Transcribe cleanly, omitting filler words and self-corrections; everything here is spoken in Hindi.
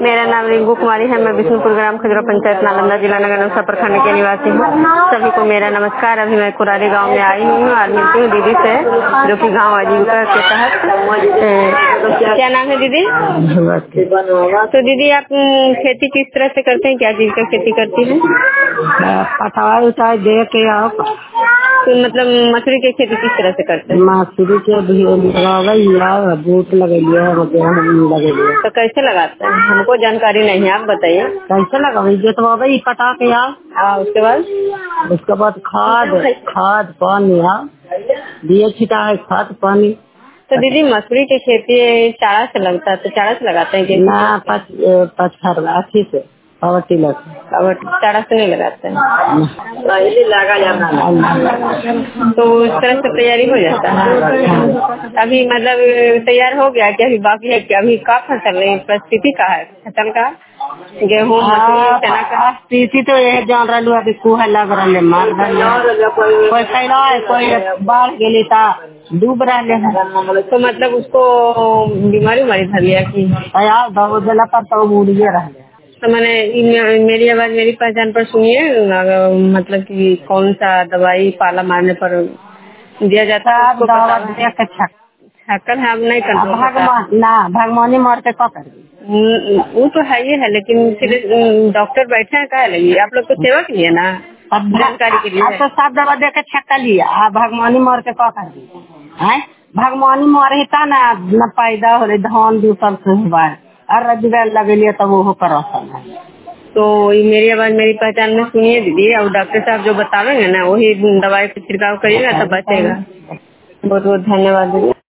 मेरा नाम रिंकू कुमारी है। मैं विष्णुपुर ग्राम खजरा पंचायत नालंदा जिला नगर नौसा प्रखंड के निवासी हूँ। सभी को मेरा नमस्कार। अभी मैं कुरारी गांव में आई हूँ और मिलती हूँ दीदी से, जो कि गांव आजीविका के तहत। क्या नाम है दीदी? तो दीदी आप खेती किस तरह से करते हैं? क्या चीज का खेती करती है? पटाई उठाई दे के आओ। तो मतलब मछली की खेती किस तरह से करते हैं? मछली के बूट लगे तो कैसे लगाते हैं? हमको जानकारी नहीं है, आप बताइए। कैसे लगा जोतवा पटा के आओ। उसके बाद खाद पानी दिए छिटा है खाद पानी। तो दीदी मसूरी की खेती चारा से लगता है, तो चारा से लगाते हैं क्या? ना पचहर अच्छी से पावटी लगता और चारा से नहीं लगाते हैं। तो उस तरह से तैयारी हो जाता है। अभी मतलब तैयार हो गया क्या? अभी बाकी है क्या? अभी का फसल परिस्थिति का है फसल का? गेहूँ चना का स्थिति तो यह जान रही अभी कुहा लग रहा मार कोई फैला है, कोई बाढ़ गई था डूब रहे हैं। तो मतलब उसको बीमारी धर लिया कि दवा पर तो मुड़िए रहे। तो मैंने मेरी आवाज मेरी पहचान पर सुनिए, मतलब कि कौन सा दवाई पाला मारने पर दिया जाता है? छक्कर है, अब नहीं कर भगवानी मारते का कर वो तो है ही है, लेकिन फिर डॉक्टर बैठे हैं क्या लगी? आप लोग तो सेवा के लिए ना, जानकारी के लिए। तो सब दवा दे के छक्का लिया भगवानी मार के का कर दी भगवानी मारे था न पैदा हो रही धान भी सब से हुआ है और रजबेल लगे तब वो कर। तो मेरी आवाज मेरी पहचान में सुनिए दीदी, और डॉक्टर साहब जो बतावेंगे ना वही दवाई का छिड़काव करिएगा तब बचेगा। बहुत बहुत धन्यवाद दीदी।